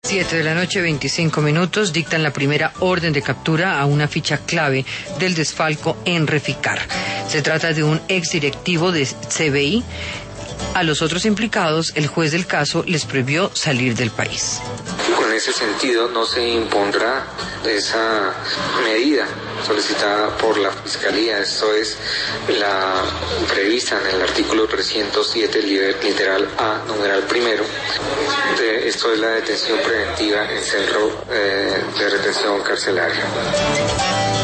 7 de la noche, 25 minutos, dictan la primera orden de captura a una ficha clave del desfalco en Reficar. Se trata de un exdirectivo de CBI. A los otros implicados, el juez del caso les prohibió salir del país. En ese sentido, no se impondrá esa medida solicitada por la Fiscalía. Esto es la prevista en el artículo 307, literal A, numeral primero. Esto es la detención preventiva en centro de retención carcelaria.